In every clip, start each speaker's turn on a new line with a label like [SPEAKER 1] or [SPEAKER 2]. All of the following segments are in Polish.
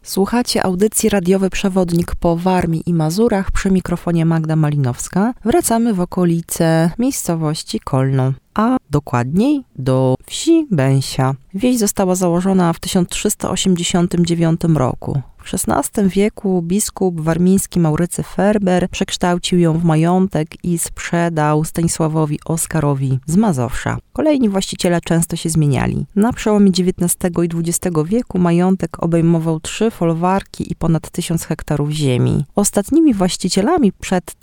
[SPEAKER 1] Słuchacie audycji Radiowy Przewodnik po Warmii i Mazurach, przy mikrofonie Magda Malinowska. Wracamy w okolice miejscowości Kolno, a dokładniej do wsi Bęsia. Wieś została założona w 1389 roku. W XVI wieku biskup warmiński Maurycy Ferber przekształcił ją w majątek i sprzedał Stanisławowi Oskarowi z Mazowsza. Kolejni właściciele często się zmieniali. Na przełomie XIX i XX wieku majątek obejmował 3 folwarki i ponad 1000 hektarów ziemi. Ostatnimi właścicielami przed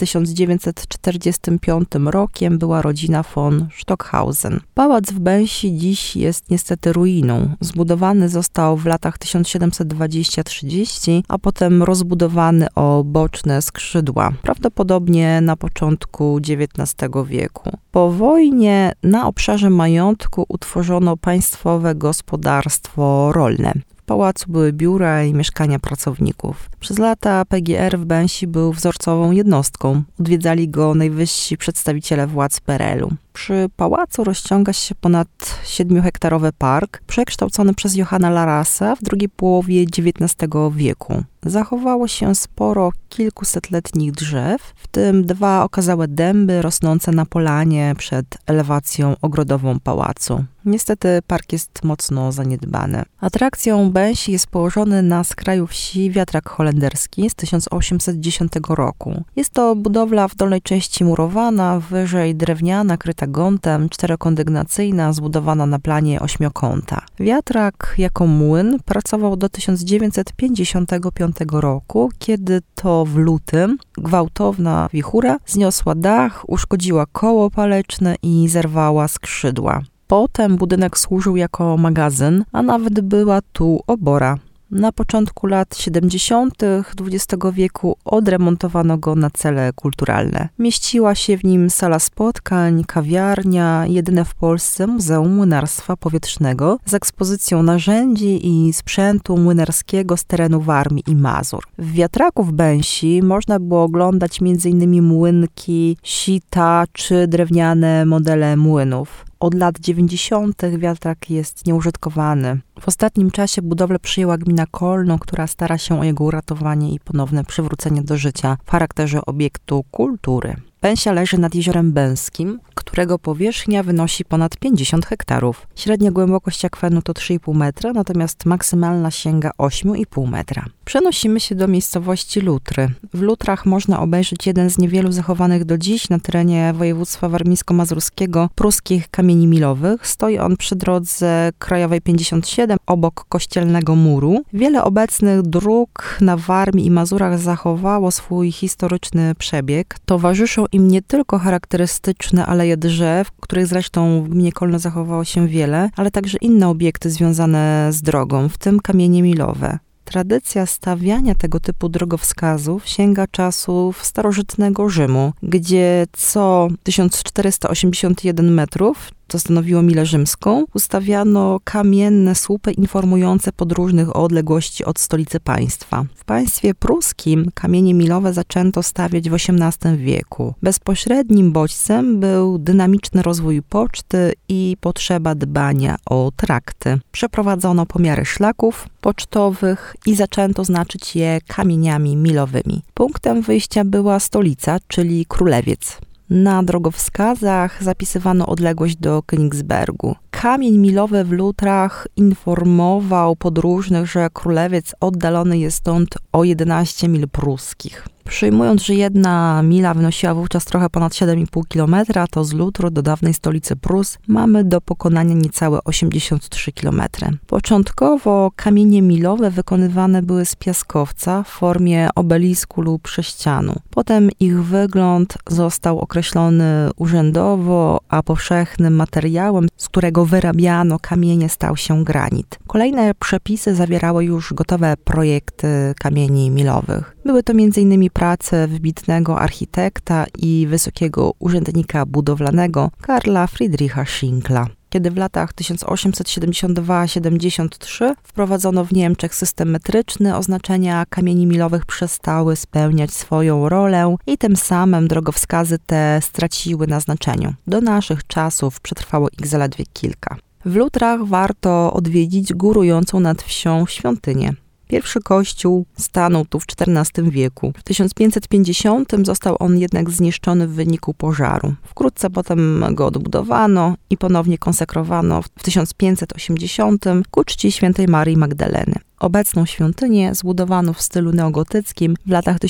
[SPEAKER 1] 1945 rokiem była rodzina von Stockhausen. Pałac w Bęsi dziś jest niestety ruiną. Zbudowany został w latach 1720-30, a potem rozbudowany o boczne skrzydła, prawdopodobnie na początku XIX wieku. Po wojnie na obszarze majątku utworzono państwowe gospodarstwo rolne. W pałacu były biura i mieszkania pracowników. Przez lata PGR w Bęsi był wzorcową jednostką. Odwiedzali go najwyżsi przedstawiciele władz PRL-u. Przy pałacu rozciąga się ponad 7-hektarowy park, przekształcony przez Johanna Larasa w drugiej połowie XIX wieku. Zachowało się sporo kilkusetletnich drzew, w tym 2 okazałe dęby rosnące na polanie przed elewacją ogrodową pałacu. Niestety park jest mocno zaniedbany. Atrakcją Bęsi jest położony na skraju wsi wiatrak holenderski z 1810 roku. Jest to budowla w dolnej części murowana, wyżej drewniana, kryta gątem, 4-kondygnacyjna, zbudowana na planie 8-kąta. Wiatrak jako młyn pracował do 1955 roku, kiedy to w lutym gwałtowna wichura zniosła dach, uszkodziła koło paleczne i zerwała skrzydła. Potem budynek służył jako magazyn, a nawet była tu obora. Na początku lat 70. XX wieku odremontowano go na cele kulturalne. Mieściła się w nim sala spotkań, kawiarnia, jedyne w Polsce Muzeum Młynarstwa Powietrznego z ekspozycją narzędzi i sprzętu młynarskiego z terenu Warmii i Mazur. W wiatraku w Bęsi można było oglądać m.in. młynki, sita czy drewniane modele młynów. Od lat 90. wiatrak jest nieużytkowany. W ostatnim czasie budowlę przyjęła gmina Kolno, która stara się o jego uratowanie i ponowne przywrócenie do życia w charakterze obiektu kultury. Bęsia leży nad Jeziorem Bęskim, którego powierzchnia wynosi ponad 50 hektarów. Średnia głębokość akwenu to 3,5 metra, natomiast maksymalna sięga 8,5 metra. Przenosimy się do miejscowości Lutry. W Lutrach można obejrzeć jeden z niewielu zachowanych do dziś na terenie województwa warmińsko-mazurskiego pruskich kamieni milowych. Stoi on przy drodze krajowej 57 obok kościelnego muru. Wiele obecnych dróg na Warmii i Mazurach zachowało swój historyczny przebieg. Towarzyszą im nie tylko charakterystyczne aleje drzew, których zresztą w gminie Kolno zachowało się wiele, ale także inne obiekty związane z drogą, w tym kamienie milowe. Tradycja stawiania tego typu drogowskazów sięga czasów starożytnego Rzymu, gdzie co 1481 metrów, to stanowiło milę rzymską, ustawiano kamienne słupy informujące podróżnych o odległości od stolicy państwa. W państwie pruskim kamienie milowe zaczęto stawiać w XVIII wieku. Bezpośrednim bodźcem był dynamiczny rozwój poczty i potrzeba dbania o trakty. Przeprowadzono pomiary szlaków pocztowych i zaczęto znaczyć je kamieniami milowymi. Punktem wyjścia była stolica, czyli Królewiec. Na drogowskazach zapisywano odległość do Königsbergu. Kamień milowy w Lutrach informował podróżnych, że Królewiec oddalony jest stąd o 11 mil pruskich. Przyjmując, że 1 mila wynosiła wówczas trochę ponad 7,5 km, to z Lutru do dawnej stolicy Prus mamy do pokonania niecałe 83 km. Początkowo kamienie milowe wykonywane były z piaskowca w formie obelisku lub sześcianu. Potem ich wygląd został określony urzędowo, a powszechnym materiałem, z którego wyrabiano kamienie, stał się granit. Kolejne przepisy zawierały już gotowe projekty kamieni milowych. Były to m.in. prace wybitnego architekta i wysokiego urzędnika budowlanego Karla Friedricha Schinkla. Kiedy w latach 1872-73 wprowadzono w Niemczech system metryczny, oznaczenia kamieni milowych przestały spełniać swoją rolę i tym samym drogowskazy te straciły na znaczeniu. Do naszych czasów przetrwało ich zaledwie kilka. W Lutrach warto odwiedzić górującą nad wsią świątynię. Pierwszy kościół stanął tu w XIV wieku. W 1550 został on jednak zniszczony w wyniku pożaru. Wkrótce potem go odbudowano i ponownie konsekrowano w 1580 ku czci świętej Marii Magdaleny. Obecną świątynię zbudowano w stylu neogotyckim w latach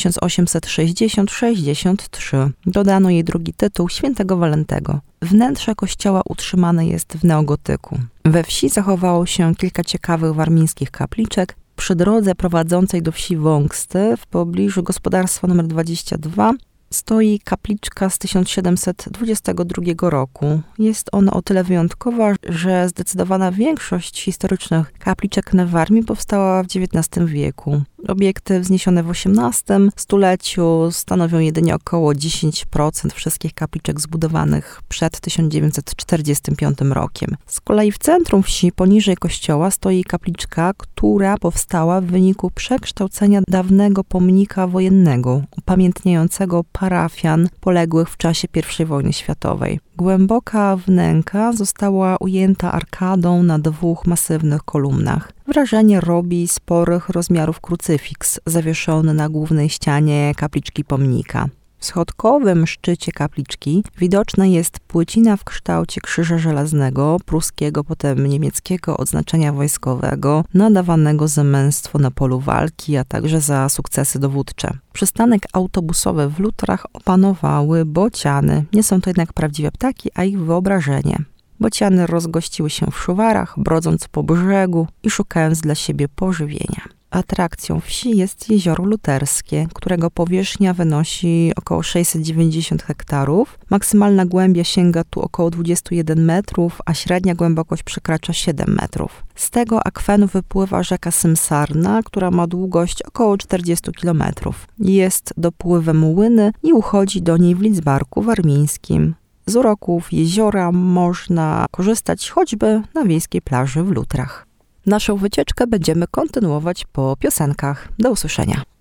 [SPEAKER 1] 1860-63. Dodano jej drugi tytuł świętego Walentego. Wnętrze kościoła utrzymane jest w neogotyku. We wsi zachowało się kilka ciekawych warmińskich kapliczek. Przy drodze prowadzącej do wsi Wągsty w pobliżu gospodarstwa nr 22 stoi kapliczka z 1722 roku. Jest ona o tyle wyjątkowa, że zdecydowana większość historycznych kapliczek na Warmii powstała w XIX wieku. Obiekty wzniesione w XVIII stuleciu stanowią jedynie około 10% wszystkich kapliczek zbudowanych przed 1945 rokiem. Z kolei w centrum wsi, poniżej kościoła, stoi kapliczka, która powstała w wyniku przekształcenia dawnego pomnika wojennego, upamiętniającego parafian poległych w czasie I wojny światowej. Głęboka wnęka została ujęta arkadą na 2 masywnych kolumnach. Wrażenie robi sporych rozmiarów krucyfiks zawieszony na głównej ścianie kapliczki pomnika. W schodkowym szczycie kapliczki widoczna jest płycina w kształcie krzyża żelaznego, pruskiego, potem niemieckiego odznaczenia wojskowego, nadawanego za męstwo na polu walki, a także za sukcesy dowódcze. Przystanek autobusowy w Lutrach opanowały bociany. Nie są to jednak prawdziwe ptaki, a ich wyobrażenie. Bociany rozgościły się w Szuwarach, brodząc po brzegu i szukając dla siebie pożywienia. Atrakcją wsi jest jezioro luterskie, którego powierzchnia wynosi około 690 hektarów. Maksymalna głębia sięga tu około 21 metrów, a średnia głębokość przekracza 7 metrów. Z tego akwenu wypływa rzeka Symsarna, która ma długość około 40 kilometrów. Jest dopływem Łyny i uchodzi do niej w Lidzbarku warmińskim. Z uroków jeziora można korzystać choćby na wiejskiej plaży w Lutrach. Naszą wycieczkę będziemy kontynuować po piosenkach. Do usłyszenia.